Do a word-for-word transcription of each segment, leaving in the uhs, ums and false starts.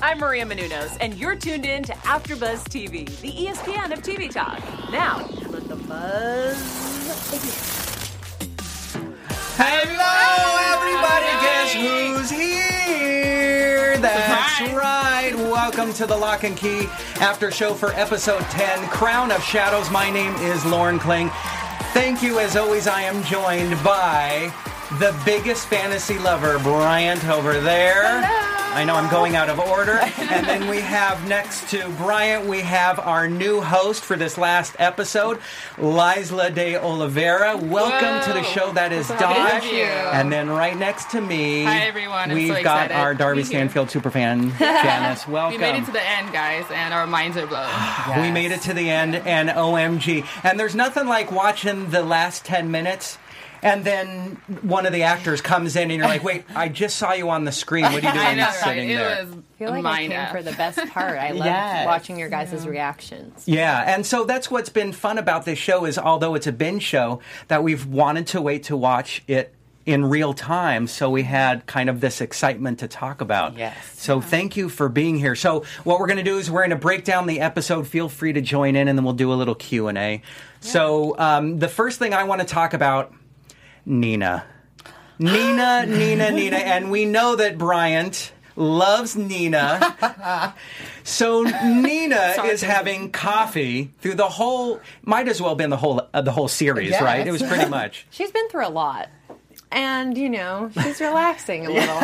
I'm Maria Menounos, and you're tuned in to AfterBuzz T V, the E S P N of T V talk. Now, let the buzz begin. Hello, everybody! Guess who's here? That's right. Welcome to the Lock and Key After Show for Episode ten, Crown of Shadows. My name is Lauren Kling. Thank you, as always. I am joined by the biggest fantasy lover, Bryant, over there. Hello. I know I'm going out of order. And then we have next to Bryant, we have our new host for this last episode, Liza de Oliveira. Welcome Whoa. to the show that is Thank Dodge. you. And then right next to me, Hi, everyone. I'm we've so got excited our to Darby be here. Stanfield superfan, Janice. Welcome. We made it to the end, guys, and our minds are blown. We made it to the end, and O M G. And there's nothing like watching the last ten minutes, and then one of the actors comes in, and you're like, wait, I just saw you on the screen. What are you doing I know, right? sitting It there? was I feel like I mind came F. for the best part. I loved Yes. watching your guys' reactions. Yeah, and so that's what's been fun about this show is, although it's a binge show, that we've wanted to wait to watch it in real time, so we had kind of this excitement to talk about. Yes. So thank you for being here. So what we're going to do is we're going to break down the episode. Feel free to join in, and then we'll do a little Q and A. So um, the first thing I want to talk about, Nina. Nina, Nina, Nina. And we know that Bryant loves Nina. So Nina is having coffee through the whole, might as well have been the whole uh, the whole series, Yes. right? It was pretty much. She's been through a lot. And, you know, she's relaxing a little.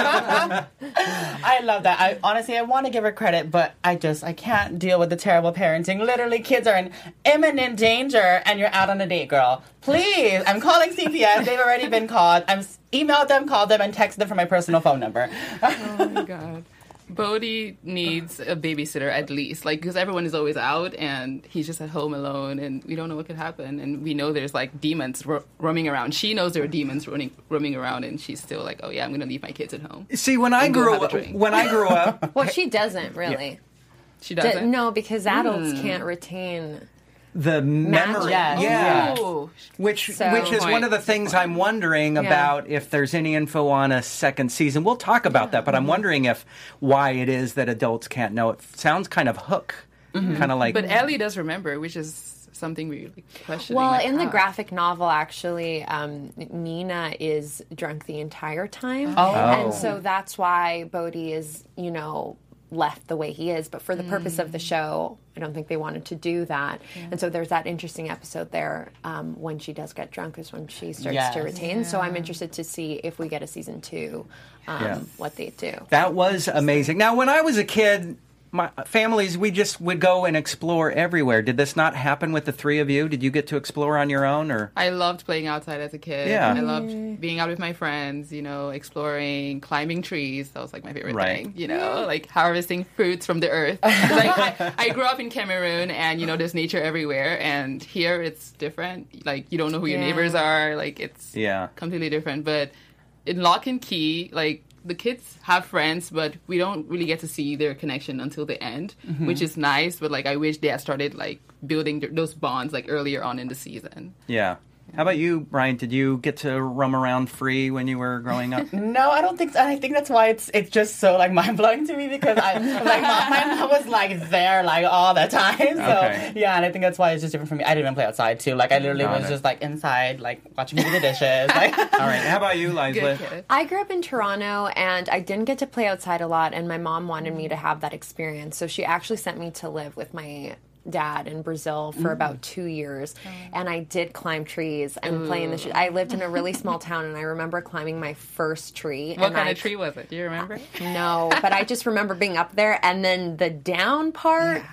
I love that. I honestly, I want to give her credit, but I just, I can't deal with the terrible parenting. Literally, kids are in imminent danger, and you're out on a date, girl. Please, I'm calling C P S. They've already been called. I'm emailed them, called them, and texted them from my personal phone number. Oh my god. Bodhi needs a babysitter at least, like, because everyone is always out and he's just at home alone, and we don't know what could happen. And we know there's like demons ro- roaming around. She knows there are demons running, roaming around, and she's still like, "Oh yeah, I'm going to leave my kids at home." See, when I And go grew have a up, drink. when I grew up, Well, she doesn't, really. She D- doesn't. no, because adults can't retain... the memory, Yes. yeah. Oh. Which So- which is Point. one of the things I'm wondering about, if there's any info on a second season. We'll talk about that, but I'm wondering if why it is that adults can't know. It sounds kind of Hook, kind of like. But Ellie does remember, which is something we really questioning. Well, like, in the how? graphic novel, actually, um, Nina is drunk the entire time. Oh. And so that's why Bodhi is, you know, left the way he is. But for the purpose of the show, I don't think they wanted to do that. And so there's that interesting episode there um, when she does get drunk is when she starts Yes. to retain. So I'm interested to see if we get a season two, um, Yeah. what they do. That was amazing. Now, when I was a kid, my families, we just would go and explore everywhere. Did this not happen with the three of you? Did you get to explore on your own, or? I loved playing outside as a kid. Yeah. I loved being out with my friends, you know, exploring, climbing trees. That was like my favorite Right. thing, you know, like harvesting fruits from the earth. Like, I, I grew up in Cameroon, and, you know, there's nature everywhere. And here it's different. Like, you don't know who your Yeah. neighbors are. Like, it's Yeah. completely different. But in Lock and Key, like, the kids have friends, but we don't really get to see their connection until the end, which is nice. But, like, I wish they had started, like, building th- those bonds, like, earlier on in the season. Yeah. How about you, Brian? Did you get to roam around free when you were growing up? No, I don't think so. And I think that's why it's it's just so like mind blowing to me because I like my, my mom was like there like all the time. So Okay. yeah, and I think that's why it's just different for me. I didn't even play outside too. Like I literally Got was it. just like inside, like watching me do the dishes. Like All right. How about you, Liza? Good kid. I grew up in Toronto, and I didn't get to play outside a lot, and my mom wanted me to have that experience. So she actually sent me to live with my dad in Brazil for about two years, and I did climb trees and play in the. Sh- I lived in a really small town, and I remember climbing my first tree. What and kind I, of tree was it? Do you remember? No, but I just remember being up there, and then the down part.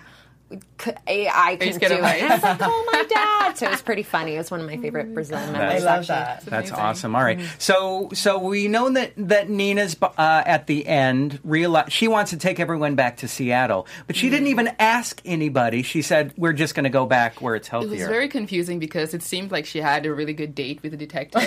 c- I, I couldn't scared do of it. heights? And I was like, oh my dad. So it was pretty funny. It was one of my favorite Brazilian I memories. love actually. that. That's amazing. awesome. All right. So so we know that that Nina's uh, at the end realize she wants to take everyone back to Seattle, but she didn't even ask anybody. She said we're just going to go back where it's It healthier. was very confusing because it seemed like she had a really good date with the detective.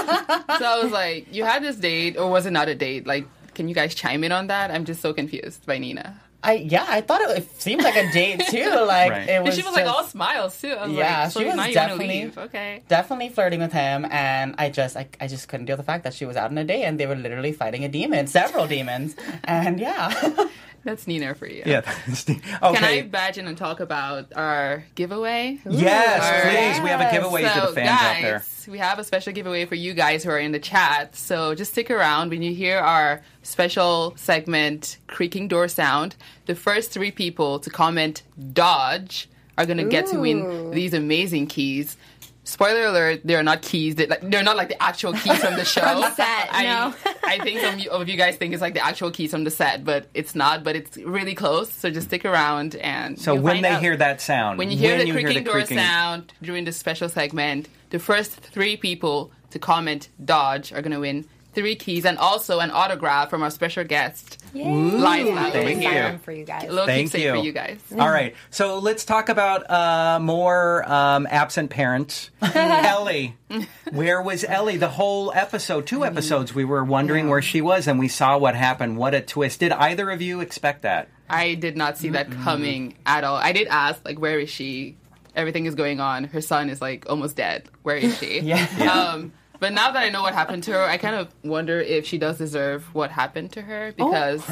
So I was like, you had this date, or was it not a date? Like, can you guys chime in on that? I'm just so confused by Nina. I yeah, I thought it, it seemed like a date too. Like Right. it And was. she was like just- all smiles too. I was Yeah, like, so she was now you want to definitely- leave. Okay. definitely flirting with him, and I just I, I just couldn't deal with the fact that she was out on a date and they were literally fighting a demon, several demons, and yeah. That's Nina for you. Yeah. okay. Can I badge in and talk about our giveaway? Yes, All please. right. We have a giveaway so, to the fans guys, out there. we have a special giveaway for you guys who are in the chat. So just stick around. When you hear our special segment, Creaking Door Sound, the first three people to comment Dodge are going to get to win these amazing keys. Spoiler alert, they're not keys. They're, like, they're not like the actual keys from the show. set, I, no. I think some of you guys think it's like the actual keys from the set, but it's not. But it's really close, so just stick around. And So you'll when find they out. hear that sound, When you hear when the creaking door creaking- sound during this special segment, the first three people to comment Dodge are going to win three keys and also an autograph from our special guest, Yay. Liza, over thank here. you. Sign for you guys. A little Thank keepsake you. for you guys. All right, so let's talk about uh, more um, absent parents. Ellie, where was Ellie the whole episode? Two episodes, we were wondering where she was, and we saw what happened. What a twist! Did either of you expect that? I did not see that coming at all. I did ask, like, where is she? Everything is going on. Her son is, like, almost dead. Where is she? Yeah. Um, but now that I know what happened to her, I kind of wonder if she does deserve what happened to her because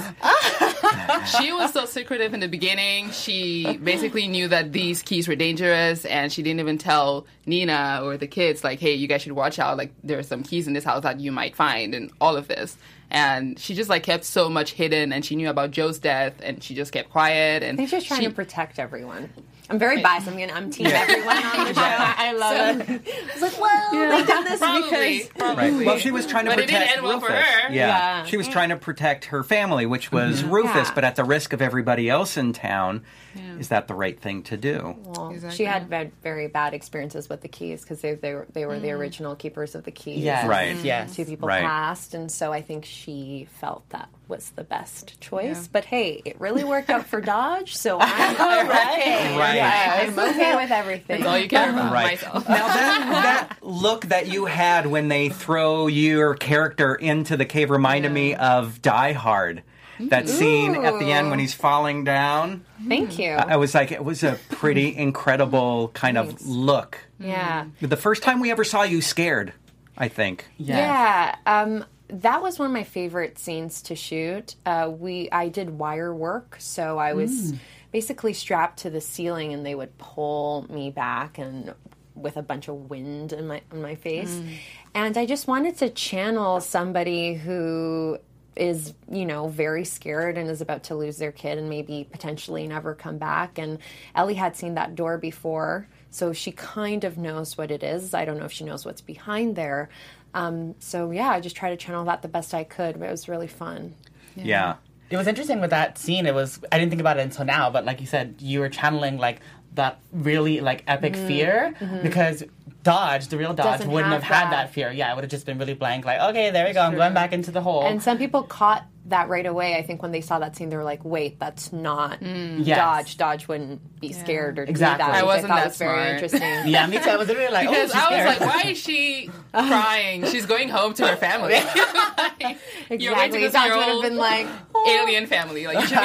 she was so secretive in the beginning. She basically knew that these keys were dangerous, and she didn't even tell Nina or the kids, like, hey, you guys should watch out. Like, there are some keys in this house that you might find, and all of this. And she just, like, kept so much hidden, and she knew about Joe's death, and she just kept quiet. And I think she's trying she, to protect everyone. I'm very biased. I'm gonna, I'm team everyone on the show. I love it. I was like, well, they did this Probably, because probably. Well, she was trying to But it protect didn't end well Rufus. for her. Yeah. Yeah. She was trying to protect her family, which was Rufus, Yeah. but at the risk of everybody else in town. Is that the right thing to do? well, Exactly. she had very, very bad experiences with the keys because they they were, they were the original keepers of the keys. Yes. Right. Yes. Two people Right. passed, and so I think she felt that was the best choice. Yeah. But hey, it really worked out for Dodge, so I'm okay. Right. I'm okay with everything. That's all you care about. Right. Myself. Now that, that look that you had when they throw your character into the cave reminded me of Die Hard. That scene at the end when he's falling down. Thank you. I was like, it was a pretty incredible kind of Thanks. look. yeah. The first time we ever saw you scared, I think. Yes. Yeah, um, that was one of my favorite scenes to shoot. Uh, we I did wire work, so I was basically strapped to the ceiling, and they would pull me back and with a bunch of wind in my in my face. And I just wanted to channel somebody who is, you know, very scared and is about to lose their kid and maybe potentially never come back. And Ellie had seen that door before, so she kind of knows what it is. I don't know if she knows what's behind there. Um, so yeah, I just tried to channel that the best I could, but it was really fun. Yeah. It was interesting with that scene. It was I didn't think about it until now, but like you said, you were channeling like that really like epic fear because Dodge, the real Dodge, Doesn't wouldn't have, have had that. that fear. Yeah, it would have just been really blank. Like, okay, there we go. I'm going back into the hole. And some people caught that right away. I think when they saw that scene, they were like, "Wait, that's not Yes. Dodge. Dodge wouldn't be scared or Exactly. do that." I which wasn't thought that was very smart. interesting. yeah, me too. I was literally like, Because oh, she's I was scared. like, why is she crying? She's going home to her family. Like, You're going to Exactly. visit Dodge your would have old been like, alien family. Like, you should be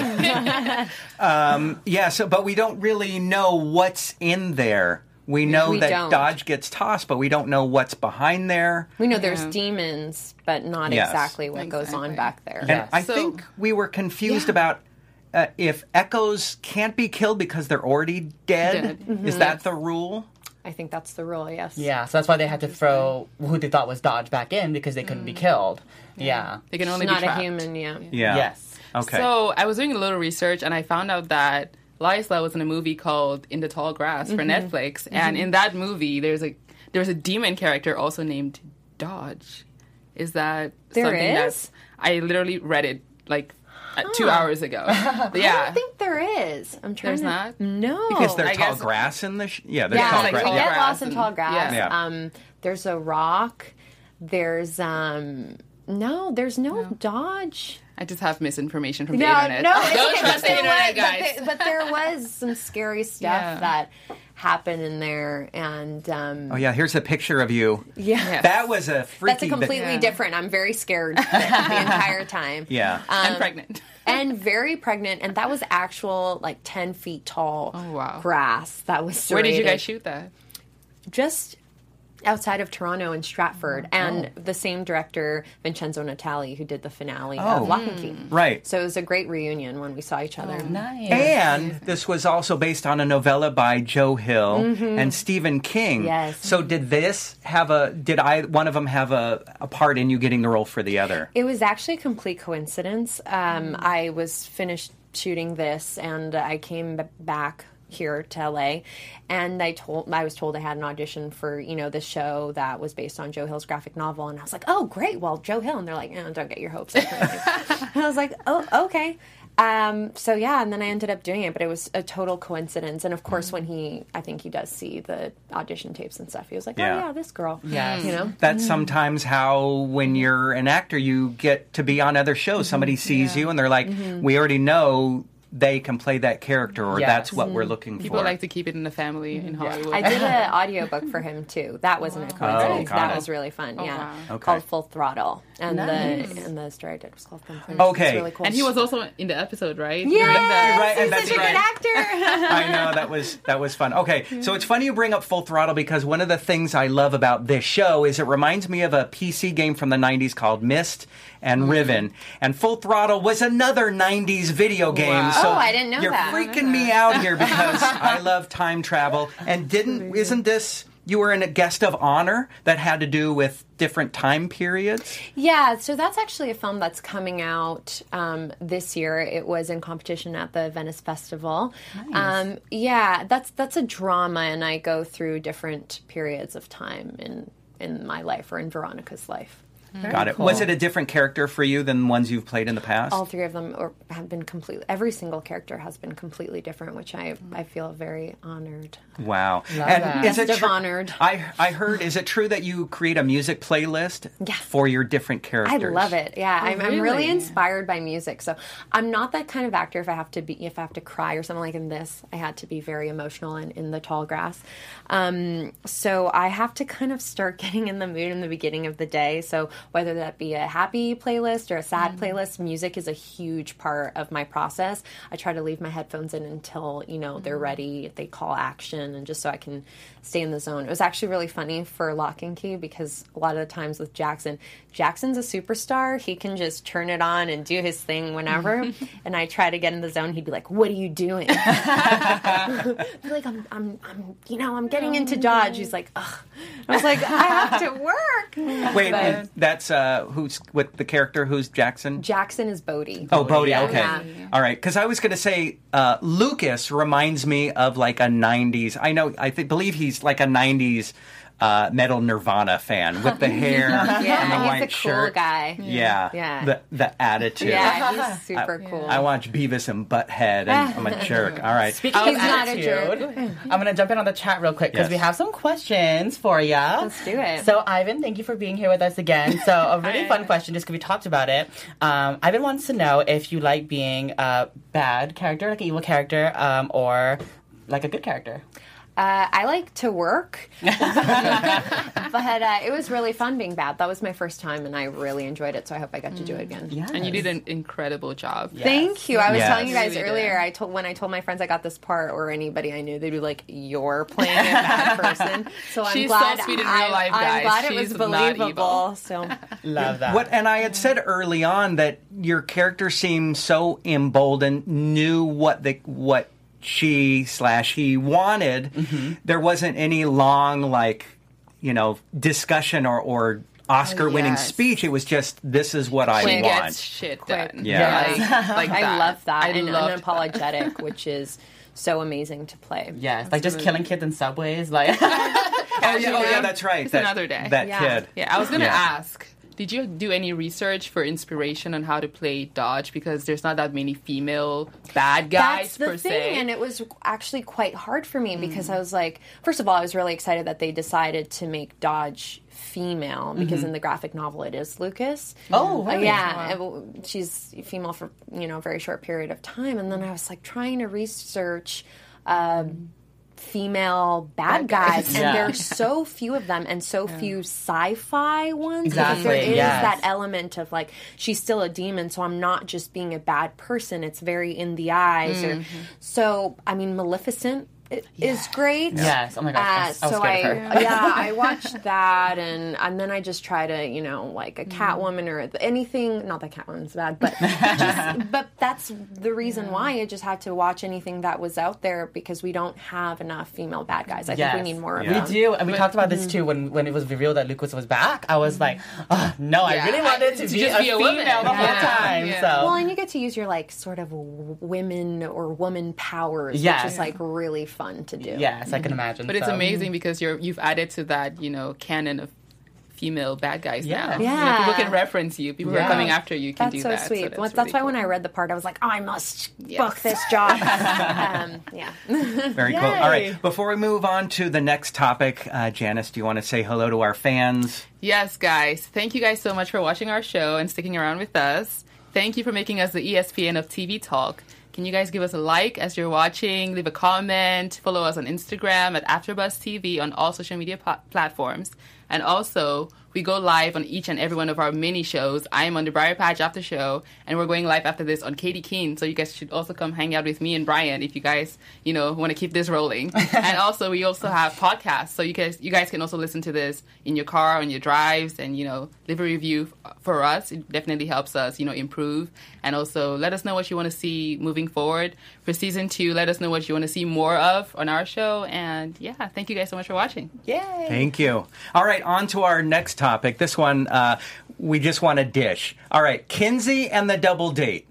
happy. Yeah, so but we don't really know what's in there. We know We that don't. Dodge gets tossed, but we don't know what's behind there. we know there's Yeah. demons, but not Yes. exactly what goes on Exactly. back there. And Yes. I So- think we were confused Yeah. about uh, if echoes can't be killed because they're already dead. Dead. Is that the rule? I think that's the rule. Yes. Yeah, so that's why they had to throw who they thought was Dodge back in because they couldn't be killed. Yeah. They can only Not be trapped. a human. Yeah. Yeah. Yes. Okay. So I was doing a little research and I found out that Liza was in a movie called In the Tall Grass for Netflix, and in that movie there's a there's a demon character also named Dodge. Is that There something is? that's I literally read it like uh, two hours ago. I Yeah. don't think there is. I'm trying There's to. not? No. Is there I tall guess- grass in the? Sh- yeah, there's yeah, tall like grass. we tall get grass lost in and- tall grass. yeah. Yeah. Um, there's a rock. There's um. No, there's no, Dodge. I just have misinformation from the No, internet. no, it's Don't okay, trust but the there internet, was- guys. But there, but there was some scary stuff Yeah. that happened in there, and um, Oh yeah, here's a picture of you. yeah. Yeah. That was a freaky. That's a completely Yeah. different. I'm very scared the entire time. Yeah. I'm pregnant. And very pregnant, and that was actual like ten feet tall Oh, wow. grass that was Where did you serrated. guys shoot that? Just outside of Toronto in Stratford, and the same director, Vincenzo Natali, who did the finale Oh. of Lock and Key. Right. So it was a great reunion when we saw each other. Nice. And this was also based on a novella by Joe Hill and Stephen King. Yes. So did this have a? Did I one of them have a, a part in you getting the role for the other? It was actually a complete coincidence. Um, I was finished shooting this, and I came b- back here to L A, and I told I was told I had an audition for, you know, this show that was based on Joe Hill's graphic novel, and I was like, oh great, well, Joe Hill, and they're like, eh, don't get your hopes up. And I was like, oh, okay. Um, so yeah, and then I ended up doing it, but it was a total coincidence. And of course, when he, I think he does see the audition tapes and stuff, he was like, oh Yeah. yeah, this girl. Yes. You know? That's sometimes how, when you're an actor, you get to be on other shows. Somebody sees you and they're like, we already know they can play that character, or Yes. that's what we're looking People for. like to keep it in the family in Hollywood. I did an audiobook for him too. That wasn't a coincidence. got that it. was really fun. Oh, yeah, wow. Okay. called Full Throttle, and Nice. the and the story I did was called Thumbprint. Okay. It's really cool. and he was also in the episode, right? Yes, During the- right, and he's that's such a right. good actor. I know, that was that was fun. Okay, so it's funny you bring up Full Throttle, because one of the things I love about this show is it reminds me of a P C game from the nineties called Myst and Riven. And Full Throttle was another nineties video game. Wow. So Oh, I didn't know you're that. freaking me out here because I love time travel. And didn't isn't this you were in a guest of honor that had to do with different time periods? Yeah, so that's actually a film that's coming out um, this year. It was in competition at the Venice Festival. Um, yeah, that's that's a drama, and I go through different periods of time in in my life, or in Veronica's life. Got it. cool. Was it a different character for you than ones you've played in the past? All three of them are, have been completely. Every single character has been completely different, which I I feel very honored. Wow. Love and that. is it Guest of tru- honored. I I heard, is it true that you create a music playlist Yeah. for your different I characters? love it. Yeah, I'm, I'm really really? inspired by music. So I'm not that kind of actor. If I have to be, if I have to cry or something like in this, I had to be very emotional in, in the tall grass. Um, so I have to kind of start getting in the mood in the beginning of the day. So whether that be a happy playlist or a sad playlist, music is a huge part of my process. I try to leave my headphones in until, you know, they're ready. They call action, and just so I can stay in the zone. It was actually really funny for Lock and Key, because a lot of the times with Jackson, Jackson's a superstar. He can just turn it on and do his thing whenever. And I try to get in the zone. He'd be like, "What are you doing?" I'd be like, I'm, I'm, I'm, you know, I'm getting into Dodge. He's like, ugh. I was like, I have to work. Wait, But- and that's uh, who's with the character? Who's Jackson? Jackson is Bodhi. Oh, Bodhi. yeah. Okay. Yeah. All right. Because I was going to say uh, Lucas reminds me of like a nineties. I know. I th- believe he's like a nineties uh, metal Nirvana fan with the hair and the Yeah, white he's a cool shirt. guy. Yeah. Yeah. The the attitude. Yeah, he's super cool. I watch Beavis and Butthead, and I'm a jerk. All right. Speaking He's of not a attitude, jerk. I'm going to jump in on the chat real quick because Yes. we have some questions for you. Let's do it. So, Ivan, thank you for being here with us again. So, a really fun question, just because we talked about it. Um, Ivan wants to know if you like being a bad character, like an evil character, um, or like a good character. Uh, I like to work, but uh, it was really fun being bad. That was my first time, and I really enjoyed it. So I hope I get to do it again. Yes. And you did an incredible job. Thank you. I was Yes. telling you guys Really did. earlier. I told when I told my friends I got this part, or anybody I knew, they'd be like, "You're playing a bad person." So I'm She's so glad. sweet in real I, life, I'm guys. glad it She's was not believable. evil. So Love that. What and I had said early on that your character seemed so emboldened, knew what the what she slash he wanted. Mm-hmm. There wasn't any long like you know discussion or or Oscar winning yes. speech. It was just this is what I She want. gets shit Quick. done. Yeah. Like, like I that. love that, I and loved unapologetic, which is so amazing to play. Yes, like just killing kids in subways, like. Oh yeah, oh yeah, that's right. It's that, another day. That Yeah. kid. Yeah, I was gonna Yeah. ask. Did you do any research for inspiration on how to play Dodge? Because there's not that many female bad guys That's the per thing, se. and it was actually quite hard for me because I was like, first of all, I was really excited that they decided to make Dodge female because in the graphic novel it is Lucas. Oh, Uh, really? yeah, it- she's female for you know a very short period of time, and then I was like trying to research. Um, female bad, guys, and Yeah. there's so few of them and so few sci-fi ones because Exactly, there is yes. that element of like she's still a demon, so I'm not just being a bad person, it's very in the eyes. Or so I mean Maleficent is great. Yes. Oh my gosh. I was- I was so scared I, of her. yeah, I watched that, and and then I just try to, you know, like a Catwoman or anything. Not that Catwoman's bad, but just, but that's the reason why I just had to watch anything that was out there because we don't have enough female bad guys. I Yes. think we need more of Yeah. them. We do, and we talked about this too when, when it was revealed that Lucas was back. I was like, oh, no, I Yeah, really wanted to, to be, just a be a female woman. the whole Yeah. time. Yeah. So Well, and you get to use your like sort of w- women or woman powers, Yes. which is like really fun to do. yes, I can imagine. But it's so. amazing because you're you've added to that, you know, canon of female bad guys Yeah. now. Yeah. You know, people can reference you. People who Yeah. are coming after you can That's do so that. sweet. that's, Well, that's really why cool. when I read the part, I was like, "Oh, I must Yes. book this job." um, yeah. Very cool. All right. Before we move on to the next topic, uh, Janice, do you want to say hello to our fans? Yes, guys. Thank you guys so much for watching our show and sticking around with us. Thank you for making us the E S P N of T V Talk. Can you guys give us a like as you're watching? Leave a comment. Follow us on Instagram at AfterBuzz T V on all social media pla- platforms. And also, we go live on each and every one of our mini shows. I am on the Briar Patch After Show, and we're going live after this on Katie Keene. So you guys should also come hang out with me and Brian if you guys, you know, want to keep this rolling. And also, we also have podcasts, so you guys, you guys can also listen to this in your car, on your drives, and you know, leave a review f- for us. It definitely helps us, you know, improve. And also, let us know what you want to see moving forward for season two. Let us know what you want to see more of on our show. And yeah, thank you guys so much for watching. Yay! Thank you. All right, on to our next topic. This one, uh, we just want a dish. All right, Kinsey and the double date.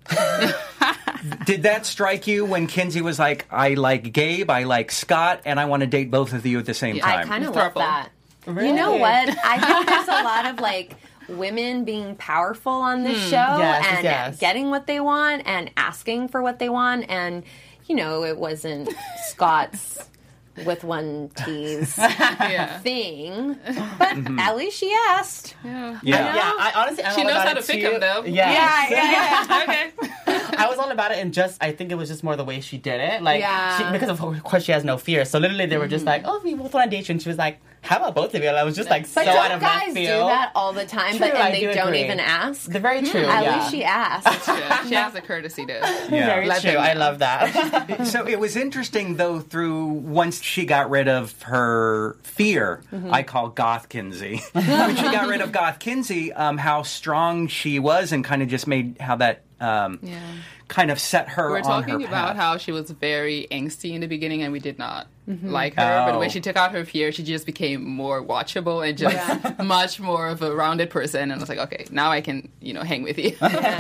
Did that strike you when Kinsey was like, I like Gabe, I like Scott, and I want to date both of you at the same Yeah. I time? kind of Throuple. love that. Really? You know what? I think there's a lot of like women being powerful on this show Yes, and yes. getting what they want and asking for what they want, and you know, it wasn't Scott's with one T's Yeah. thing, but at least she asked. Yeah. Yeah. Yeah, I honestly, I'm She all knows about how it to pick too. him, though. Yes. yeah, Okay. I was all about it, and just I think it was just more the way she did it, like Yeah. she, because of course she has no fear. So literally, they were just like, "Oh, we both want to date you," and she was like, "How about both of you?" And I was just like, But so out don't of guys left do field. that all the time? True, but and I they do don't agree. even ask. They're very true. At yeah. least she asked. Yeah, she has the courtesy to. Yeah. Very Let true. them I know. love that. So it was interesting, though, through once she got rid of her fear, I call Goth Kinsey. When she got rid of Goth Kinsey, um, how strong she was and kind of just made how that um, Yeah. kind of set her We're on talking her about path. how she was very angsty in the beginning, and we did not like her. But Oh. when she took out her fear, she just became more watchable and just much more of a rounded person. And I was like, okay, now I can, you know, hang with you.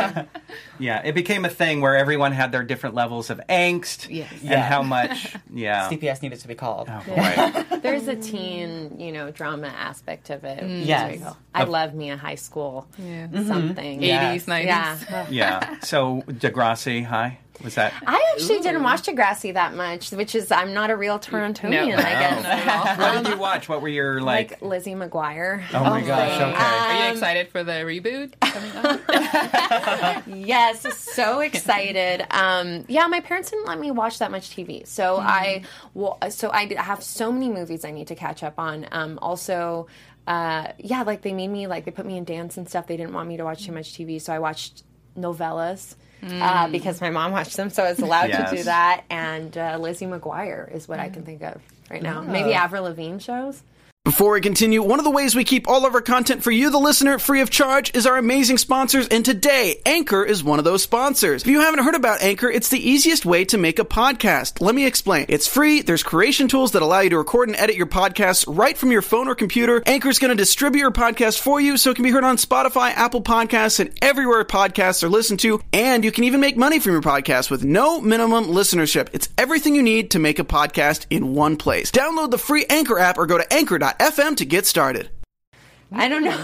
Yeah, it became a thing where everyone had their different levels of angst Yes. and Yeah. how much, yeah. C P S needed to be called. Oh, boy. There's a teen, you know, drama aspect of it. Yes. There you go. I love me a high school Yeah. something. Yeah. eighties, nineties. Yeah. Yeah. So Degrassi, hi. Was that? I actually didn't watch Degrassi that much, which is I'm not a real Torontonian, No. I guess. Not at all. What did you watch? What were your like? Like Lizzie McGuire. oh my gosh. thing. Okay. Are you Um, excited for the reboot coming up? Yes, so excited. Um, yeah, my parents didn't let me watch that much T V, so I, well, so I have so many movies I need to catch up on. Um, also, uh, yeah, like they made me like they put me in dance and stuff. They didn't want me to watch too much T V, so I watched novellas. Uh, because my mom watched them, so I was allowed Yes. to do that. And uh, Lizzie McGuire is what I can think of right now. Maybe Avril Lavigne shows. Before we continue, one of the ways we keep all of our content for you, the listener, free of charge is our amazing sponsors, and today, Anchor is one of those sponsors. If you haven't heard about Anchor, it's the easiest way to make a podcast. Let me explain. It's free, there's creation tools that allow you to record and edit your podcasts right from your phone or computer. Anchor's going to distribute your podcast for you so it can be heard on Spotify, Apple Podcasts, and everywhere podcasts are listened to, and you can even make money from your podcast with no minimum listenership. It's everything you need to make a podcast in one place. Download the free Anchor app or go to anchor dot f m to get started. I don't know.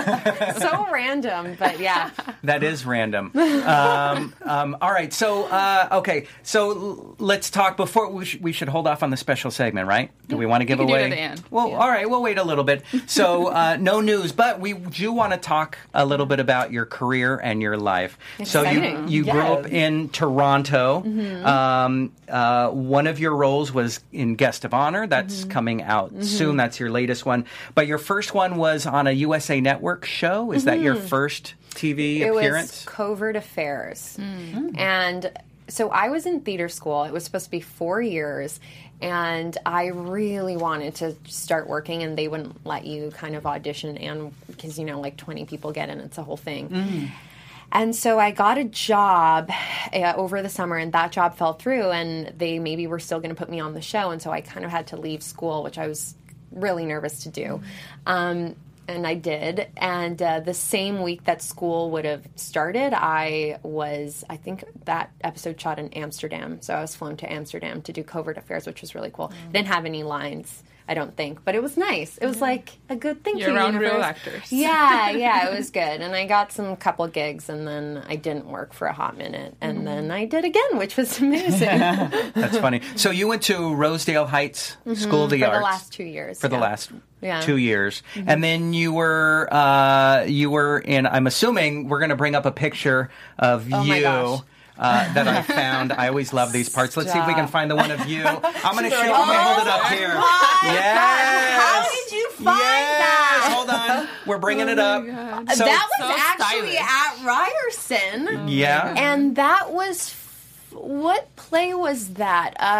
So random, but yeah. That is random. Um, um, all right. So, uh, okay. So l- let's talk before we, sh- we should hold off on the special segment, right? Do we want to give can do it away? at the end. Well, Yeah. all right. We'll wait a little bit. So, uh, no news, but we do want to talk a little bit about your career and your life. So you Exciting. you grew Yes. up in Toronto. Um, uh, one of your roles was in Guest of Honor. That's coming out soon. That's your latest one. But your first one was on a U S A Network show. Is that your first T V It appearance? was Covert Affairs. And so I was in theater school. It was supposed to be four years, and I really wanted to start working, and they wouldn't let you kind of audition, and because, you know, like twenty people get in, it's a whole thing. Mm. And so I got a job uh, over the summer, and that job fell through, and they maybe were still going to put me on the show, and so I kind of had to leave school, which I was really nervous to do. Um, and I did. And uh, the same week that school would have started, I was, I think that episode shot in Amsterdam. So I was flown to Amsterdam to do covert affairs, which was really cool. Mm. Didn't have any lines, I don't think, but it was nice. It was yeah. like a good thing. You're around universe. Real actors. Yeah, yeah, it was good. And I got some couple gigs, and then I didn't work for a hot minute, and mm. then I did again, which was amazing. That's funny. So you went to Rosedale Heights mm-hmm. School of the for Arts for the last two years. For yeah. the last yeah. two years, mm-hmm. and then you were uh, you were in. I'm assuming we're going to bring up a picture of oh you. Uh, that I found. I always love these parts. Let's see if we can find the one of you. I'm going to show. I'm going to hold it up here. Yes. How did you find yes. that? Hold on. We're bringing oh it up. So, that was so actually stylish. at Ryerson. Yeah. And that was... What play was that? Uh,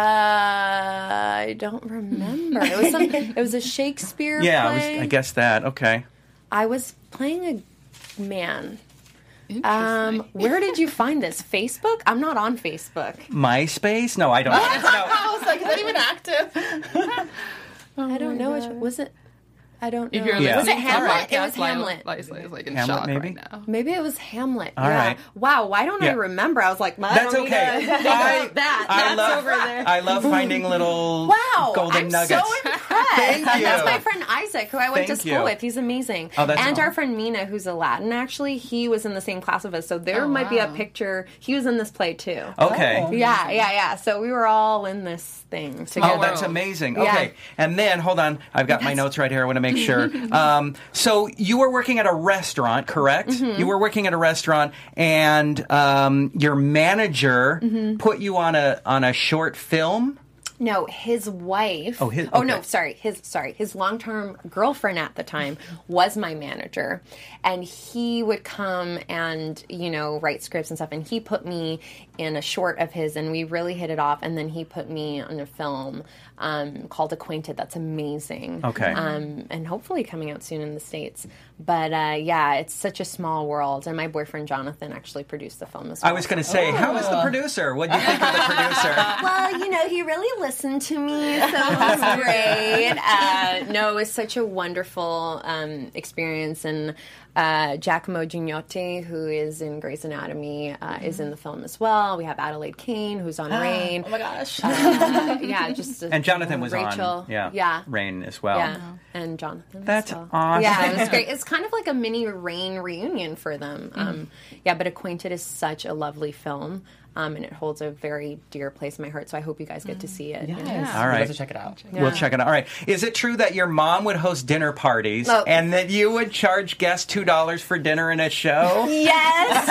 I don't remember. It was some, It was a Shakespeare yeah, play. Yeah, I guess that. Okay. I was playing a man. Um, where did you find this? Facebook? I'm not on Facebook. MySpace? No, I don't know. No. I was like, is that even active? oh I don't know. Which, was it? I don't know. If you're yeah. Was it listening Hamlet? to It was Lila- Hamlet. Liza is like in Hamlet, shock maybe? right now. Maybe it was Hamlet. All yeah. right. Wow. Why don't Yeah. I remember? I was like, I That's don't okay. need to think I, about that. I That's love, over there. I love finding little Wow, golden I'm nuggets. so impressed. Thank you. That's my friend Isaac, who I went Thank to school you. with. He's amazing. Oh, that's and awesome. our friend Mina, who's a Latin, actually, he was in the same class with us. So there Oh, might be a wow. picture. He was in this play too. Okay. Oh. Yeah, yeah, yeah. So we were all in this thing together. Oh, that's amazing. Yeah. Okay. And then, hold on. I've got my notes right here. I want to make sure. Um, so you were working at a restaurant, correct? Mm-hmm. You were working at a restaurant, and um, your manager Mm-hmm. put you on a on a short film? No, his wife. Oh, his- Oh no, okay. sorry. His sorry. His long-term girlfriend at the time was my manager, and he would come and you know write scripts and stuff. And he put me in a short of his, and we really hit it off. And then he put me on a film um, called Acquainted. That's amazing. Okay. Um, and hopefully coming out soon in the States. But uh, yeah, it's such a small world. And my boyfriend Jonathan actually produced the film as well. I was going to say, how was the producer? What did you think of the producer? Well, you know, he really listened to me, so it was great. Uh, no, it was such a wonderful um, experience, and uh, Giacomo Gignotti, who is in Grey's Anatomy, uh, mm-hmm. is in the film as well. We have Adelaide Kane, who's on Rain. Oh my gosh. Uh, yeah, just a, And Jonathan was Rachel. on yeah, yeah. Rain as well. Yeah, and Jonathan. That's as well. awesome. Yeah, it was great. It's kind of like a mini Rain reunion for them. Mm. Um, yeah, but Acquainted is such a lovely film. Um, and it holds a very dear place in my heart, so I hope you guys get to see it. Yes. All right. We'd love to check it out. Yeah. We'll check it out. All right. Is it true that your mom would host dinner parties Oh. and that you would charge guests two dollars for dinner and a show? Yes!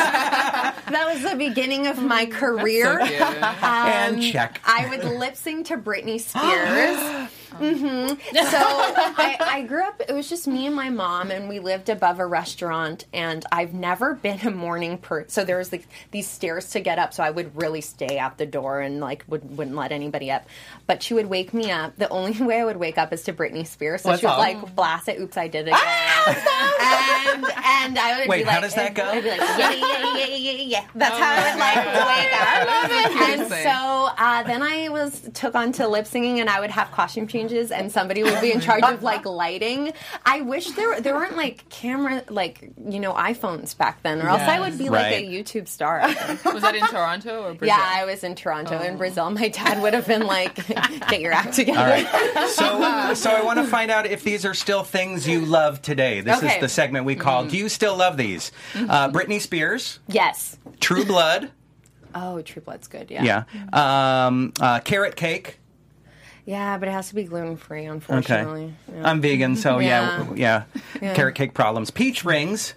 That was the beginning of my career. So cute. And check. I would lip sync to Britney Spears. hmm So I, I grew up, it was just me and my mom, and we lived above a restaurant, and I've never been a morning person. So there was like these stairs to get up, so I would really stay at the door and like would, wouldn't let anybody up. But she would wake me up. The only way I would wake up is to Britney Spears. So What's she would up? like blast it, oops, I did it again. and, and I would Wait, be like, how does that go? I'd be like, yeah, yeah, yeah, yeah, yeah, yeah. That's how I would like wake up. And Amazing. so uh, then I was took on to lip singing, and I would have costume changes, and somebody would be in charge of like lighting. I wish there there weren't like camera like you know iPhones back then, or else I would be like Right. a YouTube star. I think. Was that in Toronto or Brazil? Yeah, I was in Toronto. In Brazil, my dad would have been like, "Get your act together." All right. So, so I want to find out if these are still things you love today. This Okay. is the segment we call Do You Still Love These? Uh, Britney Spears, Yes. True Blood, Oh, True Blood's good. Yeah. yeah, um, uh, Carrot Cake. Yeah, but it has to be gluten free, unfortunately. Yeah. I'm vegan, so yeah, yeah. Yeah. Carrot Cake problems. Peach Rings.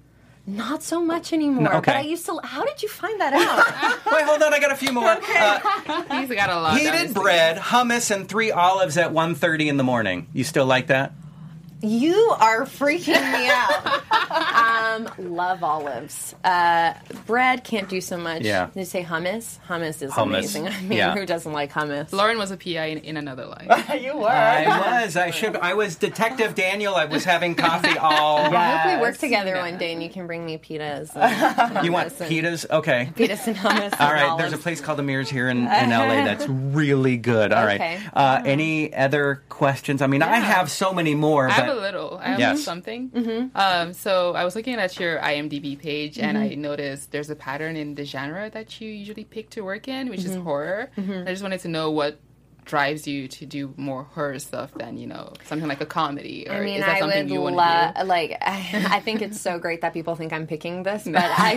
Not so much anymore. No, okay. But I used to. How did you find that out? Wait, hold on, I got a few more. Uh, He's got a lot. down heated his bread, hummus, and three olives at one thirty in the morning. You still like that? You are freaking me out. um, love olives. Uh, bread can't do so much. Yeah. Did you say hummus? Hummus is Hummus. amazing. I mean, Yeah. who doesn't like hummus? Lauren was a P I in, in another life. You were. I was. I should. I was Detective Daniel. I was having coffee all. I hope we work Yes. together one day and you can bring me pitas. And You want hummus and- pitas? Okay. Pitas and hummus. All and right, olives. there's a place called Amir's here in, in L A that's really good. All right. Okay. Uh, any other questions? I mean, I have so many more, I have a but little. I have Yes. something. Mm-hmm. Um, so I was looking at your I M D B page, and I noticed there's a pattern in the genre that you usually pick to work in, which is horror. I just wanted to know what drives you to do more horror stuff than, you know, something like a comedy, or I mean, is that I something would you want love, to do? like, I, I think it's so great that people think I'm picking this, but I,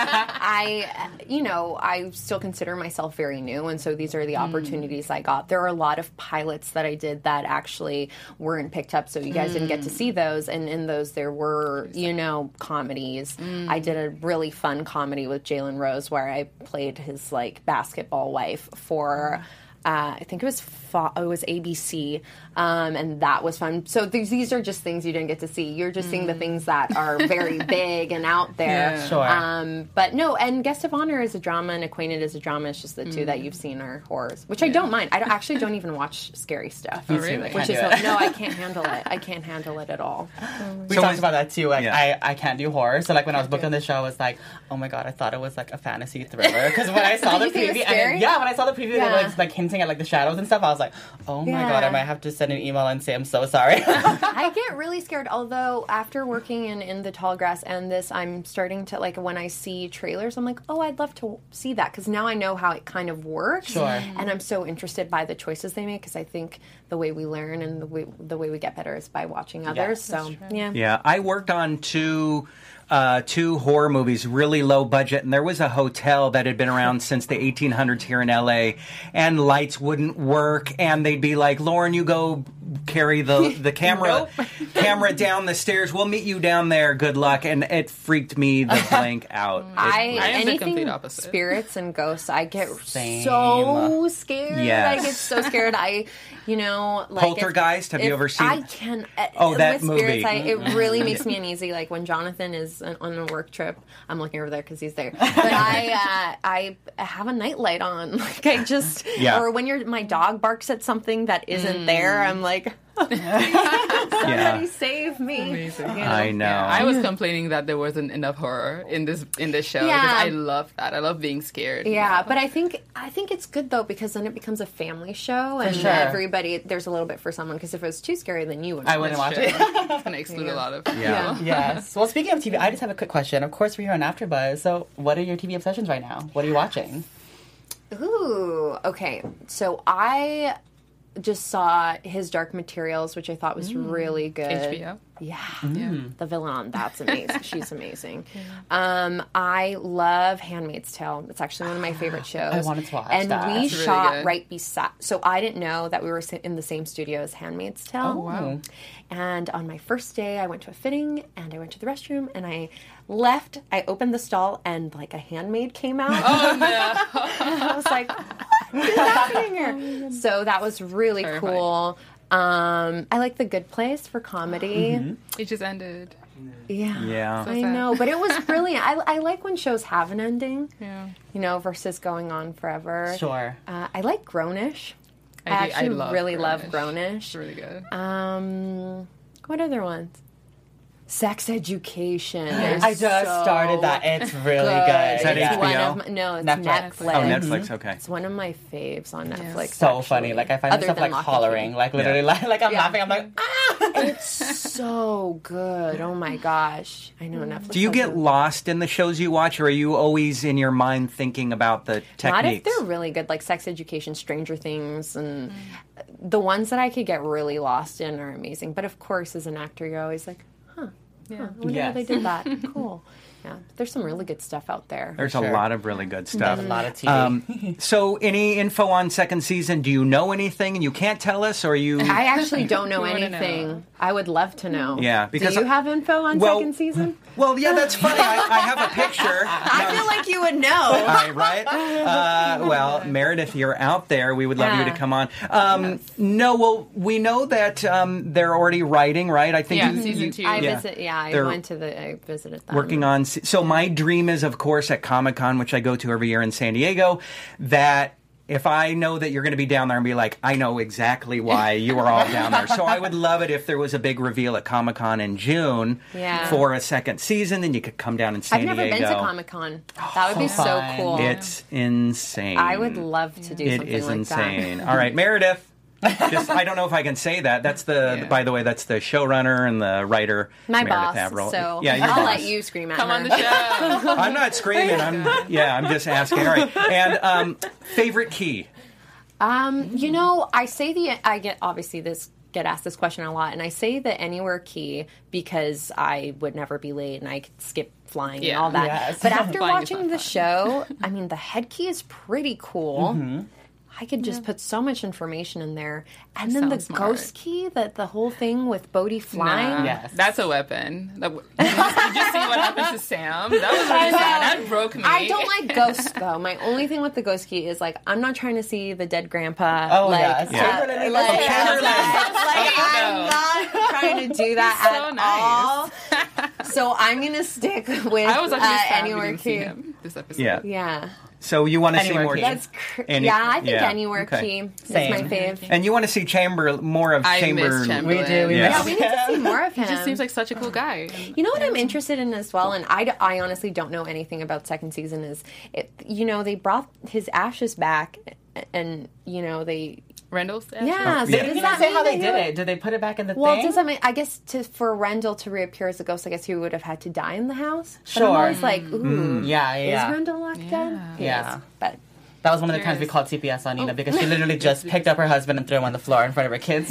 I, you know, I still consider myself very new, and so these are the opportunities I got. There are a lot of pilots that I did that actually weren't picked up, so you guys didn't get to see those, and in those there were, you know, comedies. I did a really fun comedy with Jalen Rose where I played his, like, basketball wife for... Uh, I think it was fo- it was A B C, um, and that was fun. So these these are just things you didn't get to see. You're just seeing the things that are very big and out there. Yeah. Sure. Um, but no, and Guest of Honor is a drama, and Acquainted is a drama. It's just the two that you've seen are horrors, which I don't mind. I don't, actually don't even watch scary stuff. Oh, really? Which is Can't do it. no, I can't handle it. I can't handle it at all. We So talked is- about that too. Like, Yeah. I, I can't do horror. So, like, when I was booked on the show, I was like, oh my god, I thought it was like a fantasy thriller. Because when I saw the you think it was preview, and scary? it- yeah, when I saw the preview, Yeah. they were like hinting at like the shadows and stuff. I was like, oh my god, I Yeah. might have to send an email and say I'm so sorry. I get really scared. Although after working in, in the tall grass and this, I'm starting to like when I see trailers, I'm like, oh, I'd love to see that because now I know how it kind of works. Sure. And I'm so interested by the choices they make because I think the way we learn and the way the way we get better is by watching others. so yeah. yeah, I worked on two. Uh, two horror movies, really low budget, and there was a hotel that had been around since the eighteen hundreds here in L A, and lights wouldn't work, and they'd be like, Lauren, you go carry the, the camera camera down the stairs, we'll meet you down there, good luck, and it freaked me the blank out. It- I, I am the anything complete opposite. spirits and ghosts, I get Same. so scared. Yes. I get so scared. I, you know, like if- Poltergeist, have you if ever seen- I can. Uh, Oh, that with spirits, movie. I, it really makes me uneasy. Like when Jonathan is on a work trip, I'm looking over there because he's there. But I, uh, I have a nightlight on. Like I just, Yeah. or when you're my dog barks at something that isn't Mm. there, I'm like. Somebody save me. Amazing. You know? I know. I was complaining that there wasn't enough horror in this in this show because Yeah. I love that. I love being scared. Yeah, but I think I think it's good though because then it becomes a family show and sure. everybody there's a little bit for someone because if it was too scary then you wouldn't. I wouldn't watch Sure. it. It's gonna exclude a lot of Yeah. Yes. Well, speaking of T V, I just have a quick question. Of course, we're here on AfterBuzz. So, what are your T V obsessions right now? What are you watching? Ooh, okay. So I just saw his Dark Materials, which I thought was really good. H B O. Yeah. Yeah. The villain on that's amazing. She's amazing. Um, I love Handmaid's Tale. It's actually one of my favorite shows. I wanted to watch and that. we That's really shot good. right beside. So I didn't know that we were in the same studio as Handmaid's Tale. Oh, wow. And on my first day, I went to a fitting and I went to the restroom and I left. I opened the stall and like a handmaid came out. Oh no! I was like, what is happening here? So that was really Terrifying. cool. Um, I like The Good Place for comedy. It just ended. Yeah. Yeah. So I sad. know, but it was brilliant. I, I like when shows have an ending, Yeah. you know, versus going on forever. Sure. Uh, I like Grownish. I, I, do- I actually love really love It's Grownish. really good. Um, what other ones? Sex Education. is I just so started that. It's really good. good. Is that It's H B O? one of my- no, it's Netflix. Netflix. Oh, Netflix, okay. It's one of my faves on Netflix. So actually. funny. Like, I find Other myself than like Lock and hollering. Key. Like, literally, like, like I'm Yeah. laughing. I'm like, ah! It's so good. Oh my gosh. I know Netflix. Do you has get a- lost in the shows you watch, or are you always in your mind thinking about the Not if techniques? they're really good, like Sex Education, Stranger Things, and the ones that I could get really lost in are amazing. But of course, as an actor, you're always like, huh, huh I wonder how Yes. they did that. Cool. Yeah, there's some really good stuff out there. There's sure. a lot of really good stuff. A lot of T V. Um, so, any info on second season? Do you know anything and you can't tell us, or you? I actually don't know You wanna anything. know. I would love to know. Yeah, because do you I- have info on well- second season? Well, yeah, that's funny. I, I have a picture. I feel like you would All know. right, right? Uh, well, Meredith, you're out there. We would love you Yeah. to come on. Um, no, well, we know that um, they're already writing, right? I think Yeah, you, season you- two. I yeah. visit. Yeah, I They're went to the. I visited them. working on. So my dream is, of course, at Comic-Con, which I go to every year in San Diego, that if I know that you're going to be down there and be like, I know exactly why you are all down there. So I would love it if there was a big reveal at Comic-Con in June Yeah. for a second season, then you could come down in San I've never Diego. been to Comic Con. That would be so fun. cool. It's insane. I would love to do It something is like insane. that. All right, Meredith. Just, I don't know if I can say that. That's the, Yeah. by the way, that's the showrunner and the writer, My Meredith boss. Averill. So yeah, your I'll boss. let you scream at Come her. on the show. I'm not screaming. I'm yeah. I'm just asking. All right. And um, favorite key. Um, you know, I say the I get obviously this get asked this question a lot, and I say the anywhere key because I would never be late and I could skip flying and Yeah. all that. Yes. But after Flying is watching not the fun. show, I mean, the head key is pretty cool. Mm-hmm. I could just put so much information in there, and then the sounds smart. ghost key, that the whole thing with Bodhi flying. Nah, Yes. That's a weapon. That w- Did you just- did you see what happened to Sam? That was really sad. That broke me. I don't like ghosts though. My only thing with the ghost key is like I'm not trying to see the dead grandpa. Oh, like, yes. uh, Chamberlain, like, like, like, No. I'm not trying to do that So at nice. all. So I'm gonna stick with I was actually uh, sad we anywhere didn't see key. him this episode. Yeah. Yeah, So you want to see Anywhere more? key. that's cr- Any- yeah. I think yeah, anywhere okay. key is Same. my fave. And you want to see Chamber more of I Chamber? miss Chamber. We do. We Yeah. Yeah, miss we need to see more of him. He just seems like such a cool guy. You know what I'm interested in as well, and I, d- I honestly don't know anything about second season. Is it, you know they brought his ashes back, and you know they Rendell's? yeah. So Yeah. does Did you that not say mean how that they he did would- it? Did they put it back in the Well, thing? does that mean? I guess to for Rendell to reappear as a ghost, I guess he would have had to die in the house. But I'm Sure. always like, ooh, yeah, yeah. is Rendell locked dead? He Yeah. is, but That was one of the times we Curious. called C P S on Nina because she literally just picked up her husband and threw him on the floor in front of her kids.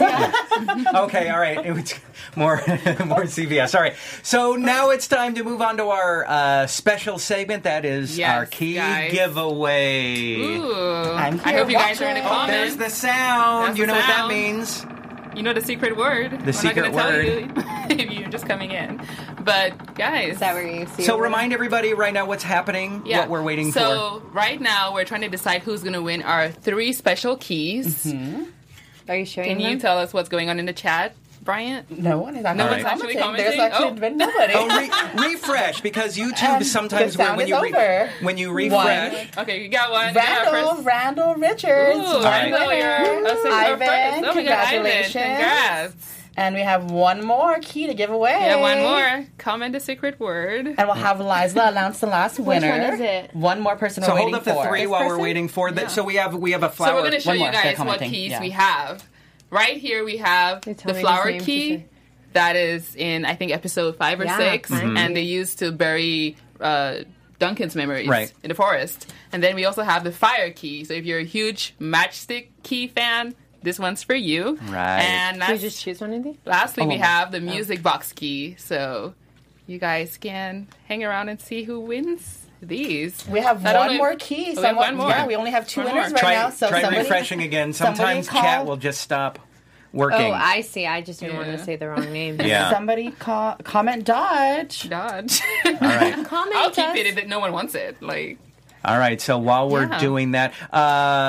Okay, all right. It was more more C B S. All right. So now it's time to move on to our uh, special segment. That is Yes, our key guys. giveaway. Ooh. I'm I here hope you guys are in the watching. Oh, there's comments. the sound. That's you the know what that sound. means. You know the secret word. The We're secret not gonna word. tell you if you're just coming in. But guys, is that where you see? So it? remind everybody right now what's happening, yeah. what we're waiting for. So right now we're trying to decide who's going to win our three special keys. Are you showing Can you them? tell us what's going on in the chat, Bryant? No one is actually, No one's actually commenting. There's commenting? actually Oh. been nobody. Oh, re- refresh because YouTube And sometimes the sound when, when is you over. when you refresh. Okay, you got one. You got our Randall, first- Randall Richards. Ooh, one Randall, winner. you're a six- our Ivan, first. Oh my God, Ivan, congratulations. Congrats. And we have one more key to give away. Yeah, one more. Comment the secret word. And we'll have Liza announce the last winner. one is it? One more person So we're hold waiting up the for. three This while we're person? waiting for that. So we have we have a So flower. we're going to show One you more, they're guys what commenting, keys yeah. we have. Right here we have They tell the me flower his name, key. she said. That is in, I think, episode five or Yeah, six. Mhm. And they used to bury uh, Duncan's memories Right. in the forest. And then we also have the fire key. So if you're a huge Matchstick key fan, this one's for you. Right. And Can you last, just choose one of these? lastly, Oh, we my- have the music box key. So you guys can hang around and see who wins these. We have I don't one know- more key. Oh, we have Someone- one more. Yeah, we only have two One winners more. right Try, now. So try somebody, refreshing again. somebody Sometimes call- chat will just stop working. Oh, I see. I just didn't want Yeah. to say the wrong name. Yeah. Somebody call, comment Dodge. Dodge. All right. Comment I'll keep us. it if no one wants it. Like, All right. So while we're Yeah. doing that, uh,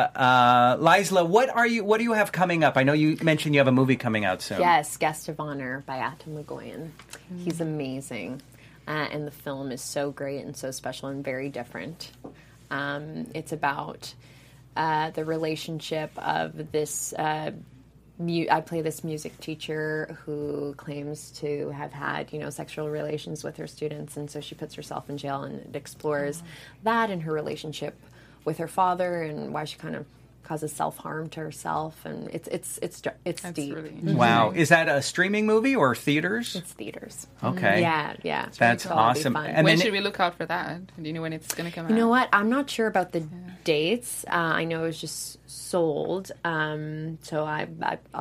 uh, Liza, what are you? What do you have coming up? I know you mentioned you have a movie coming out soon. Yes, Guest of Honor by Atom Legoyan. He's amazing. Uh, and the film is so great and so special and very different. Um, it's about uh, the relationship of this. Uh, mu- I play this music teacher who claims to have had, you know, sexual relations with her students, and so she puts herself in jail, and it explores that and her relationship with her father and why she kind of causes self-harm to herself, and it's it's it's it's that's deep. really Wow. Is that a streaming movie or theaters? It's theaters. Okay. Yeah, yeah. That's So it'll be awesome. fun. And when then should we look out for that? Do you know when it's going to come out? You know what? I'm not sure about the dates. Uh, I know it was just sold, um, so I, I I'll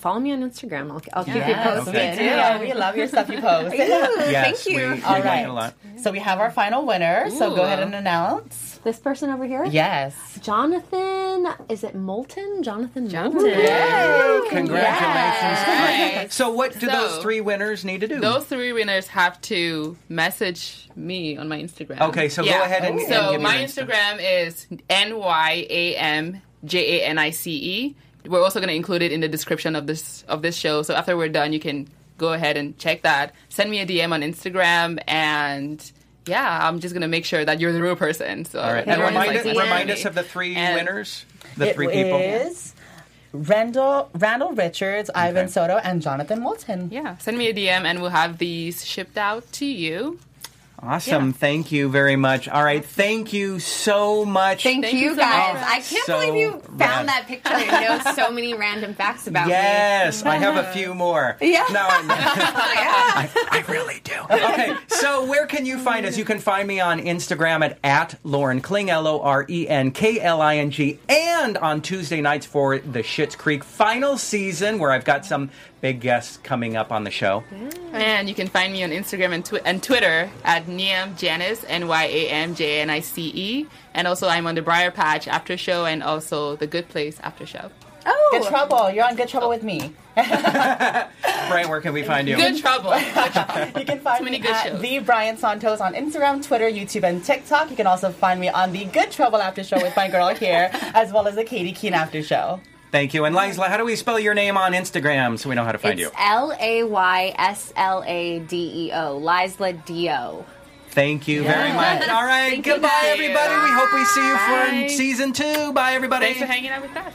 follow me on Instagram. I'll, I'll keep you Yes, posted. we do. Yeah, we love your stuff you post. Yes, Thank you. We, we All like right. it a lot. So we have our final winner. So go Ooh. ahead and announce. This person over here? Yes. Jonathan, is it Moulton? Jonathan Moulton. Yay. Congratulations. Yes. So what do So- those three winners need to do? Those three winners have to message me on my Instagram. Okay, so go ahead and- and So give me my your Insta. Instagram is N Y A M J A N I C E. We're also going to include it in the description of this of this show. So after we're done, you can go ahead and check that. Send me a D M on Instagram, and yeah, I'm just going to make sure that you're the real person. So All right. And everyone is, remind, like, us, supporting remind me. us of the three And- winners. The It three people. is Randall, Randall Richards, Ivan Soto, and Jonathan Moulton. Yeah, send me a D M, and we'll have these shipped out to you. Awesome. Yeah. Thank you very much. All right. Thank you so much. Thank, Thank you you so guys. much. I can't So believe you rad. found that picture and know so many random facts about Yes, I have a few more. Yeah. No, I, I, I really do. Okay, so where can you find us? You can find me on Instagram at, at Lauren Kling, L O R E N K L I N G, and on Tuesday nights for the Schitt's Creek final season, where I've got some big guests coming up on the show. And you can find me on Instagram and, twi- and Twitter at Niam Janice, N Y A M J A N I C E. And also I'm on the Briar Patch after show and also the Good Place after show. Oh, Good Trouble. You're on Good Trouble with me. Brian, where can we find you? Good trouble. You can find Too many me good at shows. The Brian Santos on Instagram, Twitter, YouTube, and TikTok. You can also find me on the Good Trouble After Show with my girl here, as well as the Katie Keene After Show. Thank you. And Liza, how do we spell your name on Instagram so we know how to find it's you? L A Y S L A D E O. Liza Dio. Thank you very much. All right, Thank you, goodbye, guys. everybody. We hope we see you Bye. for season two. Bye, everybody. Thanks for hanging out with us.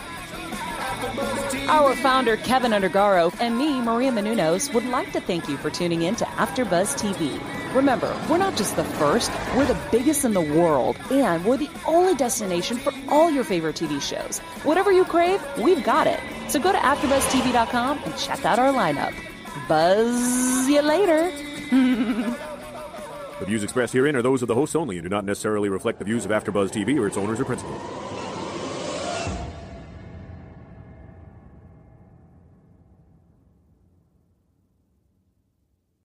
Our founder, Kevin Undergaro, and me, Maria Menounos, would like to thank you for tuning in to AfterBuzz T V. Remember, we're not just the first, we're the biggest in the world, and we're the only destination for all your favorite T V shows. Whatever you crave, we've got it. So go to after buzz T V dot com and check out our lineup. Buzz you later. The views expressed herein are those of the hosts only and do not necessarily reflect the views of AfterBuzz T V or its owners or principals.